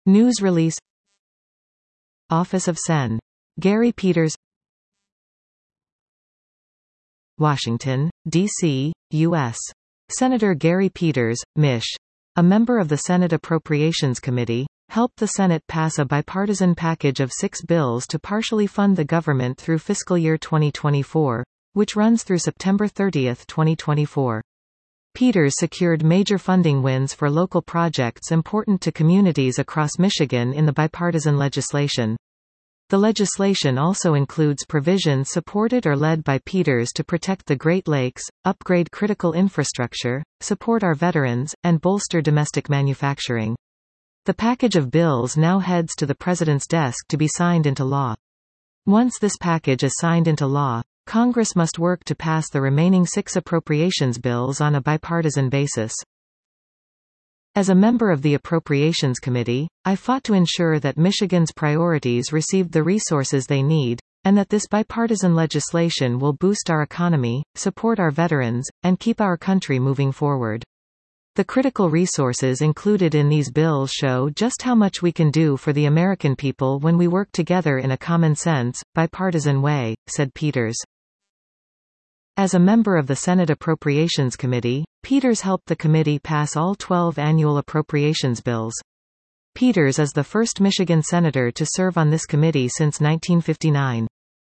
News release. Office of Sen. Gary Peters. Washington, D.C., U.S. Senator Gary Peters, MICH, a member of the Senate Appropriations Committee, helped the Senate pass a bipartisan package of 6 bills to partially fund the government through fiscal year 2024, which runs through September 30, 2024. Peters secured major funding wins for local projects important to communities across Michigan in the bipartisan legislation. The legislation also includes provisions supported or led by Peters to protect the Great Lakes, upgrade critical infrastructure, support our veterans, and bolster domestic manufacturing. The package of bills now heads to the President's desk to be signed into law. Once this package is signed into law, Congress must work to pass the remaining 6 appropriations bills on a bipartisan basis. As a member of the Appropriations Committee, I fought to ensure that Michigan's priorities received the resources they need, and that this bipartisan legislation will boost our economy, support our veterans, and keep our country moving forward. The critical resources included in these bills show just how much we can do for the American people when we work together in a common-sense, bipartisan way, said Peters. As a member of the Senate Appropriations Committee, Peters helped the committee pass all 12 annual appropriations bills. Peters is the first Michigan senator to serve on this committee since 1959.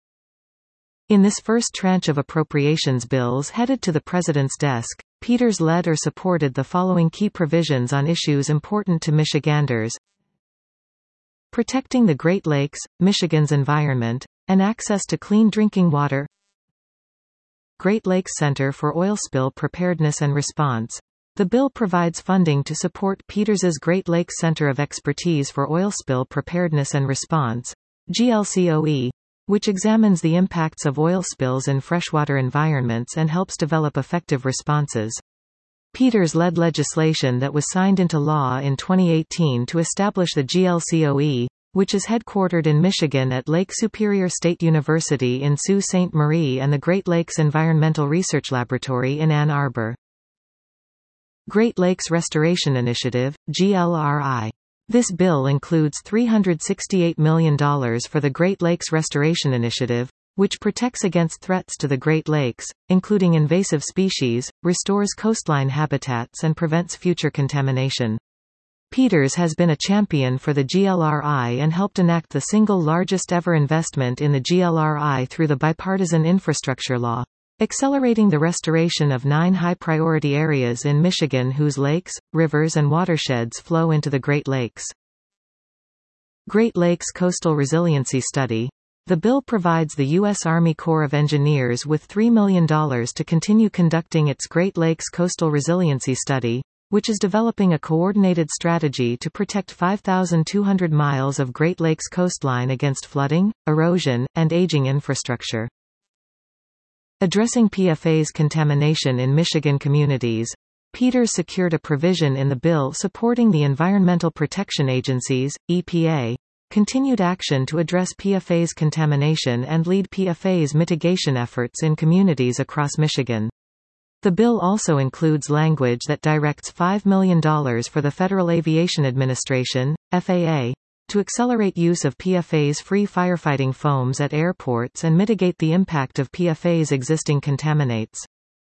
In this first tranche of appropriations bills headed to the President's desk, Peters led or supported the following key provisions on issues important to Michiganders: protecting the Great Lakes, Michigan's environment, and access to clean drinking water. Great Lakes Center for Oil Spill Preparedness and Response. The bill provides funding to support Peters's Great Lakes Center of Expertise for Oil Spill Preparedness and Response, GLCOE, which examines the impacts of oil spills in freshwater environments and helps develop effective responses. Peters led legislation that was signed into law in 2018 to establish the GLCOE, which is headquartered in Michigan at Lake Superior State University in Sault Ste. Marie and the Great Lakes Environmental Research Laboratory in Ann Arbor. Great Lakes Restoration Initiative, GLRI. This bill includes $368 million for the Great Lakes Restoration Initiative, which protects against threats to the Great Lakes, including invasive species, restores coastline habitats and prevents future contamination. Peters has been a champion for the GLRI and helped enact the single largest ever investment in the GLRI through the Bipartisan Infrastructure Law, accelerating the restoration of 9 high-priority areas in Michigan whose lakes, rivers and watersheds flow into the Great Lakes. Great Lakes Coastal Resiliency Study. The bill provides the U.S. Army Corps of Engineers with $3 million to continue conducting its Great Lakes Coastal Resiliency Study, which is developing a coordinated strategy to protect 5,200 miles of Great Lakes coastline against flooding, erosion, and aging infrastructure. Addressing PFAS contamination in Michigan communities. Peters secured a provision in the bill supporting the Environmental Protection Agency's, EPA, continued action to address PFAS contamination and lead PFAS mitigation efforts in communities across Michigan. The bill also includes language that directs $5 million for the Federal Aviation Administration, FAA, to accelerate use of PFAS-free firefighting foams at airports and mitigate the impact of PFAS existing contaminants.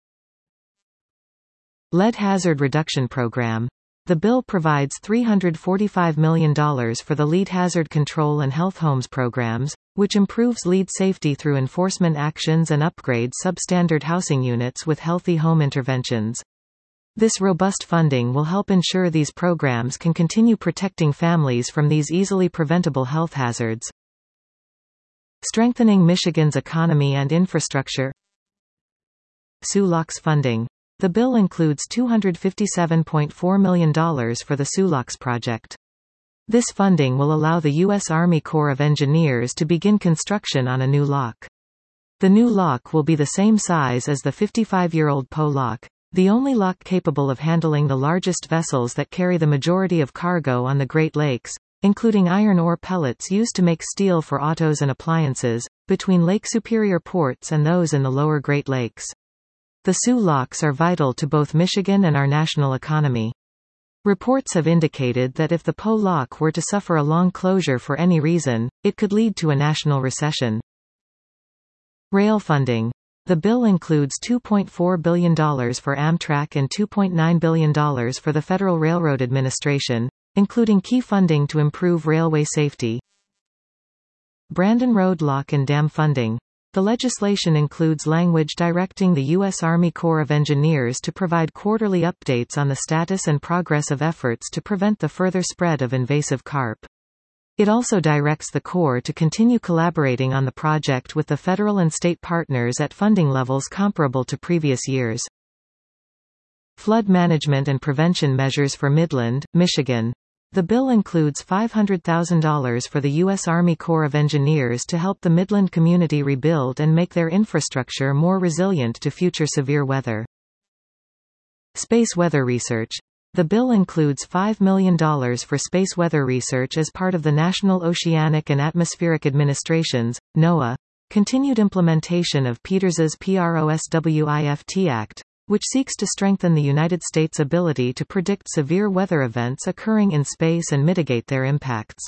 Lead Hazard Reduction Program. The bill provides $345 million for the Lead Hazard Control and Health Homes programs, which improves lead safety through enforcement actions and upgrades substandard housing units with healthy home interventions. This robust funding will help ensure these programs can continue protecting families from these easily preventable health hazards. Strengthening Michigan's economy and infrastructure. SULOX funding. The bill includes $257.4 million for the SULOX project. This funding will allow the U.S. Army Corps of Engineers to begin construction on a new lock. The new lock will be the same size as the 55-year-old Poe lock, the only lock capable of handling the largest vessels that carry the majority of cargo on the Great Lakes, including iron ore pellets used to make steel for autos and appliances, between Lake Superior ports and those in the lower Great Lakes. The SULOX are vital to both Michigan and our national economy. Reports have indicated that if the Po lock were to suffer a long closure for any reason, it could lead to a national recession. Rail funding. The bill includes $2.4 billion for Amtrak and $2.9 billion for the Federal Railroad Administration, including key funding to improve railway safety. Brandon Road Lock and Dam funding. The legislation includes language directing the U.S. Army Corps of Engineers to provide quarterly updates on the status and progress of efforts to prevent the further spread of invasive carp. It also directs the Corps to continue collaborating on the project with the federal and state partners at funding levels comparable to previous years. Flood management and prevention measures for Midland, Michigan. The bill includes $500,000 for the U.S. Army Corps of Engineers to help the Midland community rebuild and make their infrastructure more resilient to future severe weather. Space weather research. The bill includes $5 million for space weather research as part of the National Oceanic and Atmospheric Administration's, NOAA, continued implementation of Peters's PROSWIFT Act, which seeks to strengthen the United States' ability to predict severe weather events occurring in space and mitigate their impacts.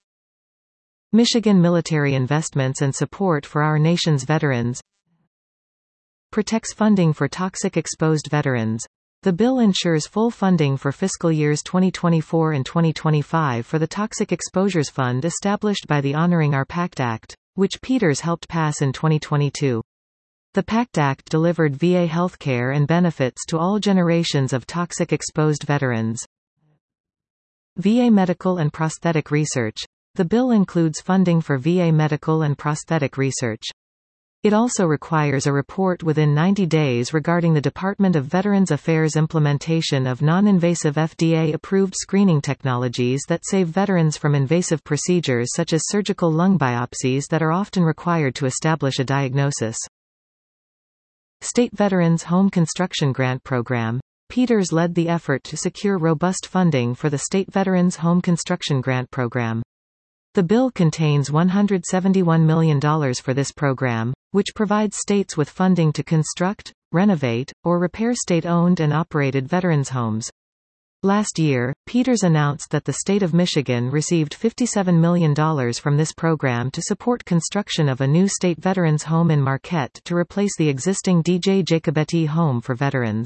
Michigan military investments and support for our nation's veterans. Protects funding for toxic exposed veterans. The bill ensures full funding for fiscal years 2024 and 2025 for the Toxic Exposures Fund established by the Honoring Our Pact Act, which Peters helped pass in 2022. The PACT Act delivered VA healthcare and benefits to all generations of toxic exposed veterans. VA medical and prosthetic research. The bill includes funding for VA medical and prosthetic research. It also requires a report within 90 days regarding the Department of Veterans Affairs' implementation of non-invasive FDA-approved screening technologies that save veterans from invasive procedures such as surgical lung biopsies that are often required to establish a diagnosis. State Veterans Home Construction Grant Program. Peters led the effort to secure robust funding for the State Veterans Home Construction Grant Program. The bill contains $171 million for this program, which provides states with funding to construct, renovate, or repair state-owned and operated veterans' homes. Last year, Peters announced that the state of Michigan received $57 million from this program to support construction of a new state veterans home in Marquette to replace the existing DJ Jacobetti Home for Veterans.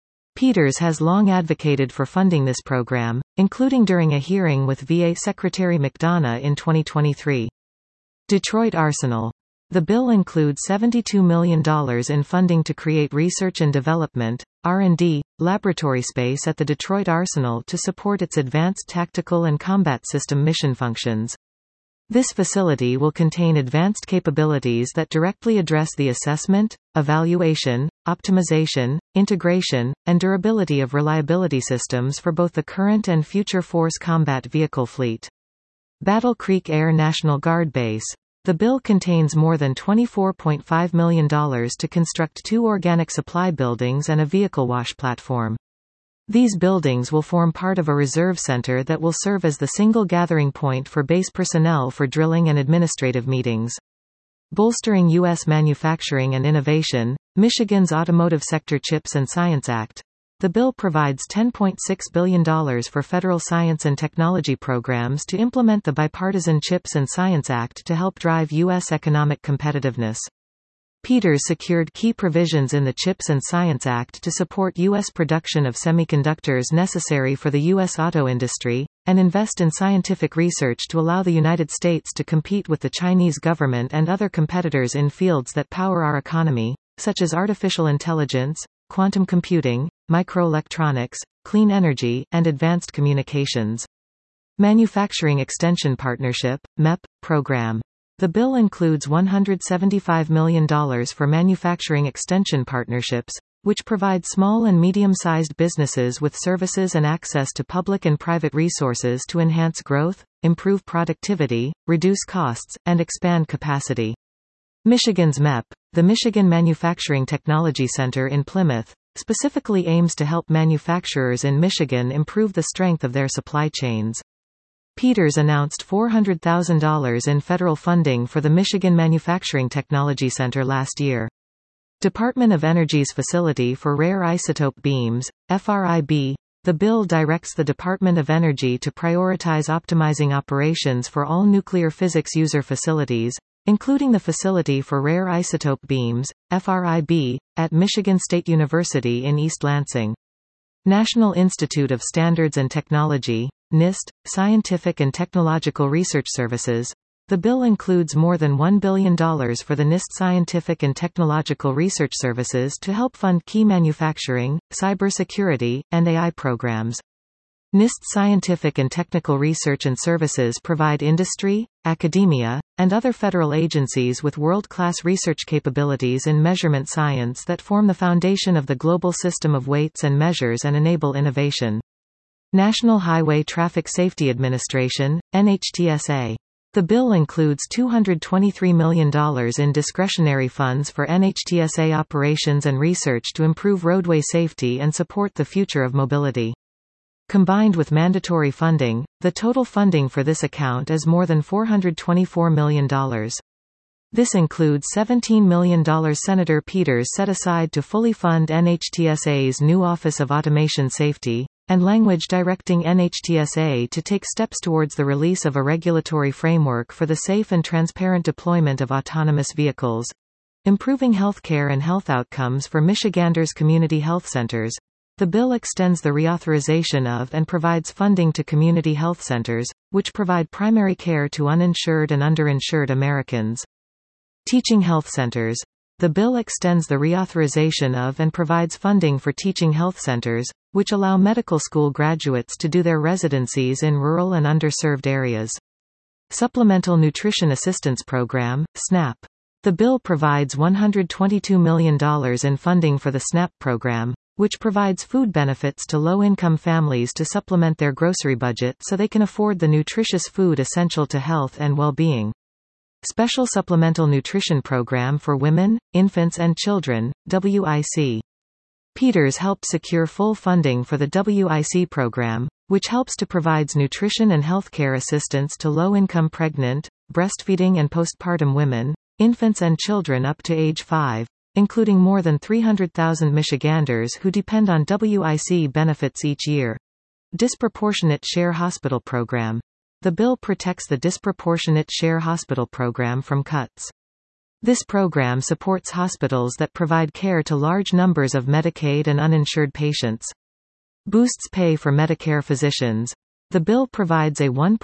Peters has long advocated for funding this program, including during a hearing with VA Secretary McDonough in 2023. Detroit Arsenal. The bill includes $72 million in funding to create research and development, R&D, laboratory space at the Detroit Arsenal to support its advanced tactical and combat system mission functions. This facility will contain advanced capabilities that directly address the assessment, evaluation, optimization, integration, and durability of reliability systems for both the current and future force combat vehicle fleet. Battle Creek Air National Guard Base. The bill contains more than $24.5 million to construct 2 organic supply buildings and a vehicle wash platform. These buildings will form part of a reserve center that will serve as the single gathering point for base personnel for drilling and administrative meetings. Bolstering U.S. manufacturing and innovation. Michigan's Automotive Sector CHIPS and Science Act. The bill provides $10.6 billion for federal science and technology programs to implement the bipartisan CHIPS and Science Act to help drive U.S. economic competitiveness. Peters secured key provisions in the CHIPS and Science Act to support U.S. production of semiconductors necessary for the U.S. auto industry, and invest in scientific research to allow the United States to compete with the Chinese government and other competitors in fields that power our economy, such as artificial intelligence, quantum computing, microelectronics, clean energy, and advanced communications. Manufacturing Extension Partnership, MEP, program. The bill includes $175 million for manufacturing extension partnerships, which provide small and medium-sized businesses with services and access to public and private resources to enhance growth, improve productivity, reduce costs, and expand capacity. Michigan's MEP, the Michigan Manufacturing Technology Center in Plymouth, specifically aims to help manufacturers in Michigan improve the strength of their supply chains. Peters announced $400,000 in federal funding for the Michigan Manufacturing Technology Center last year. Department of Energy's Facility for Rare Isotope Beams, FRIB, The bill directs the Department of Energy to prioritize optimizing operations for all nuclear physics user facilities, including the Facility for Rare Isotope Beams, FRIB, at Michigan State University in East Lansing. National Institute of Standards and Technology, NIST, Scientific and Technological Research Services. The bill includes more than $1 billion for the NIST Scientific and Technological Research Services to help fund key manufacturing, cybersecurity, and AI programs. NIST Scientific and Technical Research and Services provide industry, academia, and other federal agencies with world-class research capabilities in measurement science that form the foundation of the global system of weights and measures and enable innovation. National Highway Traffic Safety Administration, NHTSA. The bill includes $223 million in discretionary funds for NHTSA operations and research to improve roadway safety and support the future of mobility. Combined with mandatory funding, the total funding for this account is more than $424 million. This includes $17 million Senator Peters set aside to fully fund NHTSA's new Office of Automation Safety, and language directing NHTSA to take steps towards the release of a regulatory framework for the safe and transparent deployment of autonomous vehicles. Improving healthcare and health outcomes for Michiganders' community health centers. The bill extends the reauthorization of and provides funding to community health centers, which provide primary care to uninsured and underinsured Americans. Teaching health centers. The bill extends the reauthorization of and provides funding for teaching health centers, which allow medical school graduates to do their residencies in rural and underserved areas. Supplemental Nutrition Assistance Program, SNAP. The bill provides $122 million in funding for the SNAP program, which provides food benefits to low-income families to supplement their grocery budget so they can afford the nutritious food essential to health and well-being. Special Supplemental Nutrition Program for Women, Infants and Children, WIC. Peters helped secure full funding for the WIC program, which helps to provide nutrition and healthcare assistance to low-income pregnant, breastfeeding and postpartum women, infants and children up to age 5. Including more than 300,000 Michiganders who depend on WIC benefits each year. Disproportionate Share Hospital Program. The bill protects the Disproportionate Share Hospital Program from cuts. This program supports hospitals that provide care to large numbers of Medicaid and uninsured patients. Boosts pay for Medicare physicians. The bill provides a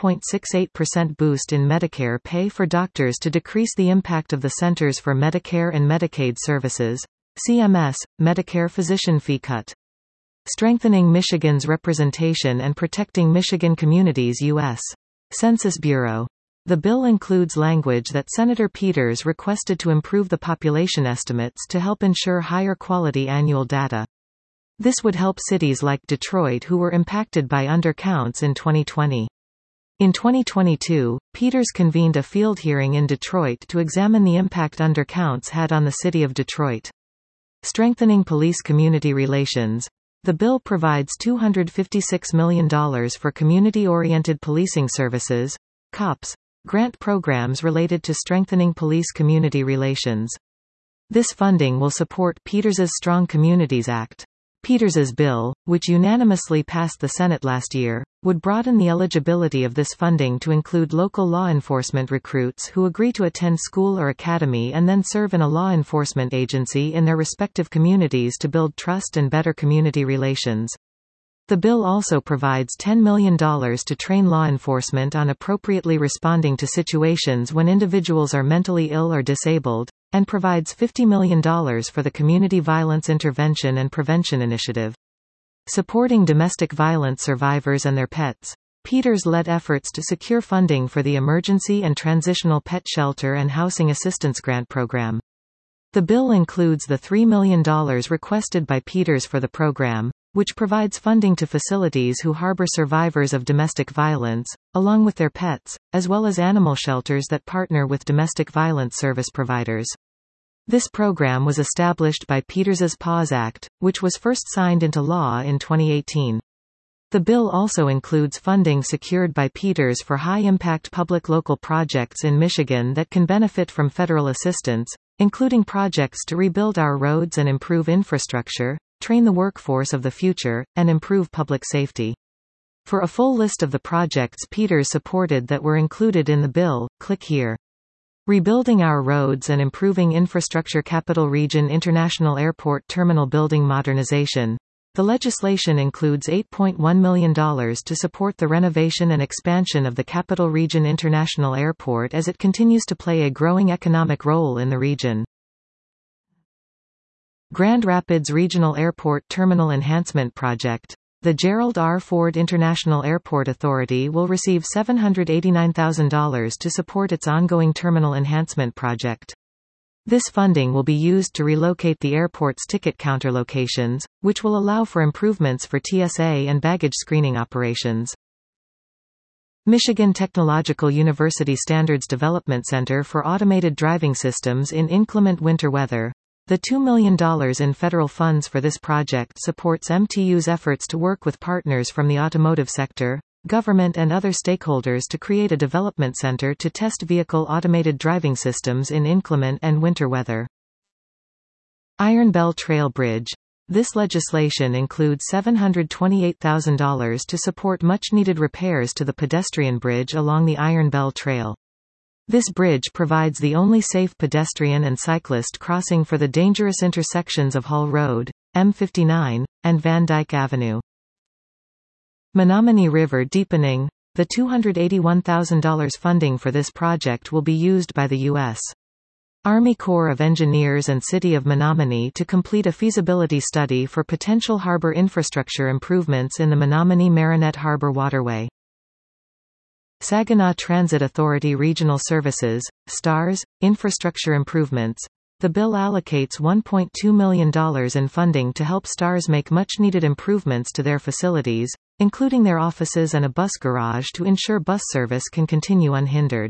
1.68% boost in Medicare pay for doctors to decrease the impact of the Centers for Medicare and Medicaid Services, CMS, Medicare physician fee cut. Strengthening Michigan's representation and protecting Michigan communities U.S. Census Bureau. The bill includes language that Senator Peters requested to improve the population estimates to help ensure higher quality annual data. This would help cities like Detroit who were impacted by undercounts in 2020. In 2022, Peters convened a field hearing in Detroit to examine the impact undercounts had on the city of Detroit. Strengthening police-community relations. The bill provides $256 million for community-oriented policing services, COPS, grant programs related to strengthening police-community relations. This funding will support Peters's Strong Communities Act. Peters's bill, which unanimously passed the Senate last year, would broaden the eligibility of this funding to include local law enforcement recruits who agree to attend school or academy and then serve in a law enforcement agency in their respective communities to build trust and better community relations. The bill also provides $10 million to train law enforcement on appropriately responding to situations when individuals are mentally ill or disabled, and provides $50 million for the Community Violence Intervention and Prevention Initiative. Supporting domestic violence survivors and their pets. Peters led efforts to secure funding for the Emergency and Transitional Pet Shelter and Housing Assistance Grant Program. The bill includes the $3 million requested by Peters for the program, which provides funding to facilities who harbor survivors of domestic violence, along with their pets, as well as animal shelters that partner with domestic violence service providers. This program was established by Peters's PAWS Act, which was first signed into law in 2018. The bill also includes funding secured by Peters for high-impact public local projects in Michigan that can benefit from federal assistance, including projects to rebuild our roads and improve infrastructure, train the workforce of the future, and improve public safety. For a full list of the projects Peters supported that were included in the bill, click here. Rebuilding our roads and improving infrastructure. Capital Region International Airport Terminal Building Modernization. The legislation includes $8.1 million to support the renovation and expansion of the Capital Region International Airport as it continues to play a growing economic role in the region. Grand Rapids Regional Airport Terminal Enhancement Project. The Gerald R. Ford International Airport Authority will receive $789,000 to support its ongoing terminal enhancement project. This funding will be used to relocate the airport's ticket counter locations, which will allow for improvements for TSA and baggage screening operations. Michigan Technological University Standards Development Center for Automated Driving Systems in Inclement Winter Weather. The $2 million in federal funds for this project supports MTU's efforts to work with partners from the automotive sector, government and other stakeholders to create a development center to test vehicle automated driving systems in inclement and winter weather. Iron Bell Trail Bridge. This legislation includes $728,000 to support much-needed repairs to the pedestrian bridge along the Iron Bell Trail. This bridge provides the only safe pedestrian and cyclist crossing for the dangerous intersections of Hull Road, M59, and Van Dyke Avenue. Menominee River Deepening. The $281,000 funding for this project will be used by the U.S. Army Corps of Engineers and City of Menominee to complete a feasibility study for potential harbor infrastructure improvements in the Menominee-Marinette Harbor Waterway. Saginaw Transit Authority Regional Services, STARS, Infrastructure Improvements. The bill allocates $1.2 million in funding to help STARS make much-needed improvements to their facilities, including their offices and a bus garage to ensure bus service can continue unhindered.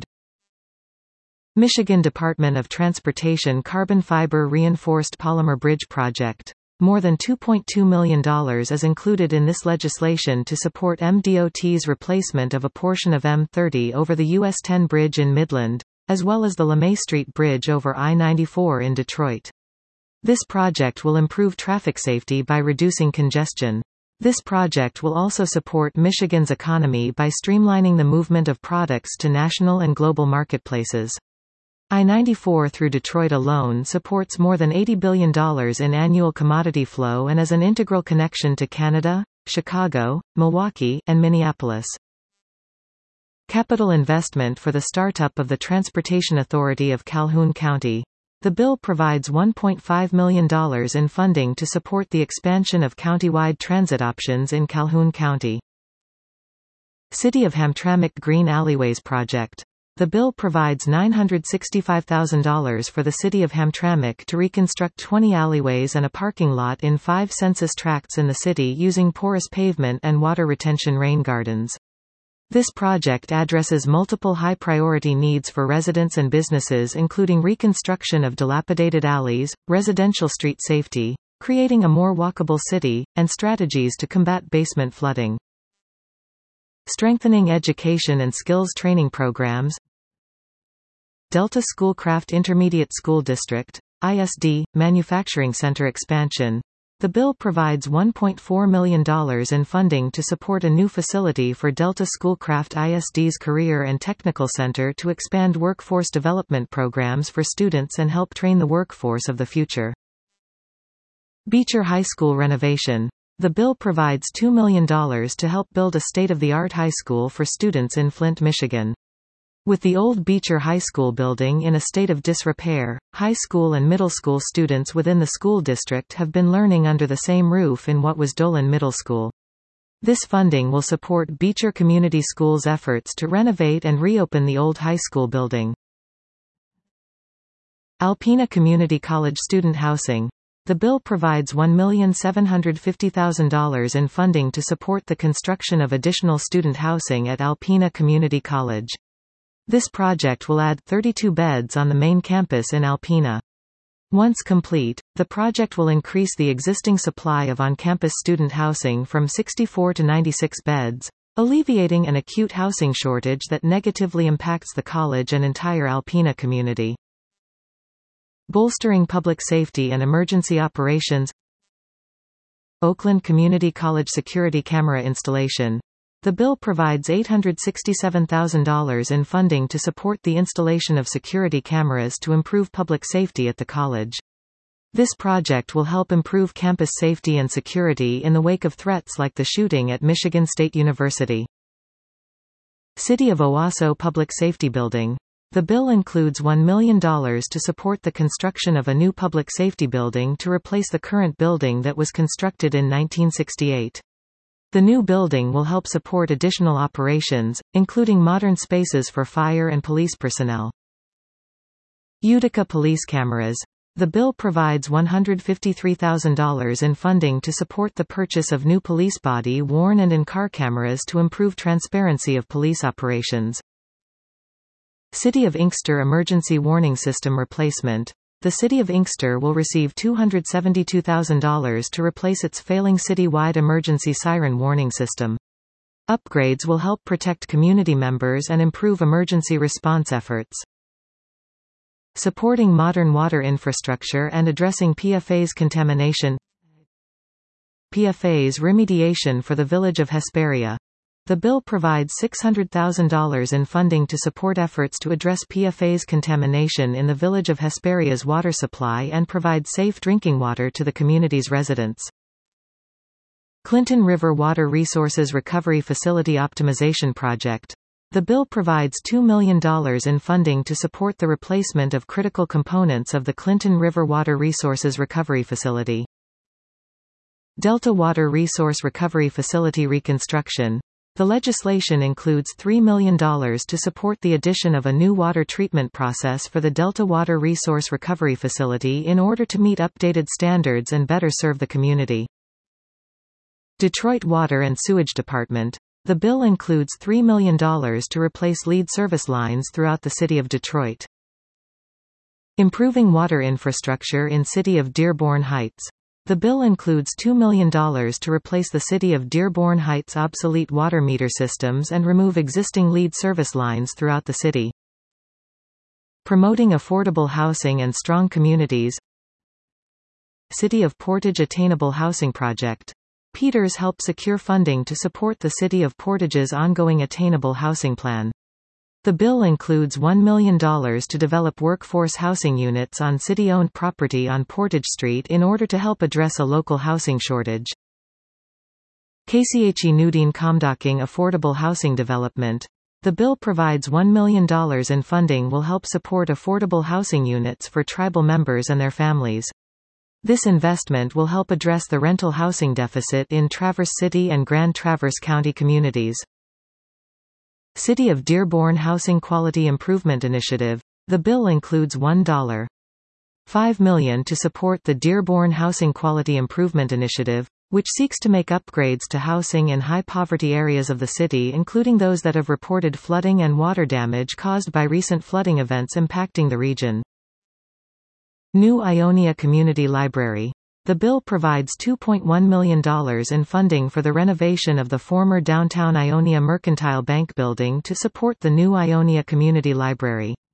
Michigan Department of Transportation Carbon Fiber Reinforced Polymer Bridge Project. More than $2.2 million is included in this legislation to support MDOT's replacement of a portion of M30 over the US 10 bridge in Midland, as well as the LeMay Street Bridge over I-94 in Detroit. This project will improve traffic safety by reducing congestion. This project will also support Michigan's economy by streamlining the movement of products to national and global marketplaces. I-94 through Detroit alone supports more than $80 billion in annual commodity flow and is an integral connection to Canada, Chicago, Milwaukee, and Minneapolis. Capital investment for the startup of the Transportation Authority of Calhoun County. The bill provides $1.5 million in funding to support the expansion of countywide transit options in Calhoun County. City of Hamtramck Green Alleyways Project. The bill provides $965,000 for the city of Hamtramck to reconstruct 20 alleyways and a parking lot in 5 census tracts in the city using porous pavement and water retention rain gardens. This project addresses multiple high-priority needs for residents and businesses, including reconstruction of dilapidated alleys, residential street safety, creating a more walkable city, and strategies to combat basement flooding. Strengthening education and skills training programs. Delta Schoolcraft Intermediate School District, ISD, Manufacturing Center expansion. The bill provides $1.4 million in funding to support a new facility for Delta Schoolcraft ISD's Career and Technical Center to expand workforce development programs for students and help train the workforce of the future. Beecher High School renovation. The bill provides $2 million to help build a state-of-the-art high school for students in Flint, Michigan. With the old Beecher High School building in a state of disrepair, high school and middle school students within the school district have been learning under the same roof in what was Dolan Middle School. This funding will support Beecher Community Schools' efforts to renovate and reopen the old high school building. Alpena Community College student housing. The bill provides $1,750,000 in funding to support the construction of additional student housing at Alpena Community College. This project will add 32 beds on the main campus in Alpena. Once complete, the project will increase the existing supply of on-campus student housing from 64 to 96 beds, alleviating an acute housing shortage that negatively impacts the college and entire Alpena community. Bolstering public safety and emergency operations. Oakland Community College security camera installation. The bill provides $867,000 in funding to support the installation of security cameras to improve public safety at the college. This project will help improve campus safety and security in the wake of threats like the shooting at Michigan State University. City of Owasso Public Safety Building. The bill includes $1 million to support the construction of a new public safety building to replace the current building that was constructed in 1968. The new building will help support additional operations, including modern spaces for fire and police personnel. Utica police cameras. The bill provides $153,000 in funding to support the purchase of new police body-worn and in-car cameras to improve transparency of police operations. City of Inkster Emergency Warning System Replacement. The City of Inkster will receive $272,000 to replace its failing city-wide emergency siren warning system. Upgrades will help protect community members and improve emergency response efforts. Supporting modern water infrastructure and addressing PFAS contamination. PFAS remediation for the village of Hesperia. The bill provides $600,000 in funding to support efforts to address PFAS contamination in the village of Hesperia's water supply and provide safe drinking water to the community's residents. Clinton River Water Resources Recovery Facility Optimization Project. The bill provides $2 million in funding to support the replacement of critical components of the Clinton River Water Resources Recovery Facility. Delta Water Resource Recovery Facility Reconstruction. The legislation includes $3 million to support the addition of a new water treatment process for the Delta Water Resource Recovery Facility in order to meet updated standards and better serve the community. Detroit Water and Sewage Department. The bill includes $3 million to replace lead service lines throughout the city of Detroit. Improving water infrastructure in City of Dearborn Heights. The bill includes $2 million to replace the City of Dearborn Heights' obsolete water meter systems and remove existing lead service lines throughout the city. Promoting affordable housing and strong communities. City of Portage Attainable Housing Project. Peters helped secure funding to support the City of Portage's ongoing Attainable Housing Plan. The bill includes $1 million to develop workforce housing units on city-owned property on Portage Street in order to help address a local housing shortage. KCHE Nudine Comdocking Affordable Housing Development. The bill provides $1 million in funding will help support affordable housing units for tribal members and their families. This investment will help address the rental housing deficit in Traverse City and Grand Traverse County communities. City of Dearborn Housing Quality Improvement Initiative. The bill includes $1.5 million to support the Dearborn Housing Quality Improvement Initiative, which seeks to make upgrades to housing in high-poverty areas of the city, including those that have reported flooding and water damage caused by recent flooding events impacting the region. New Ionia Community Library. The bill provides $2.1 million in funding for the renovation of the former downtown Ionia Mercantile Bank building to support the new Ionia Community Library.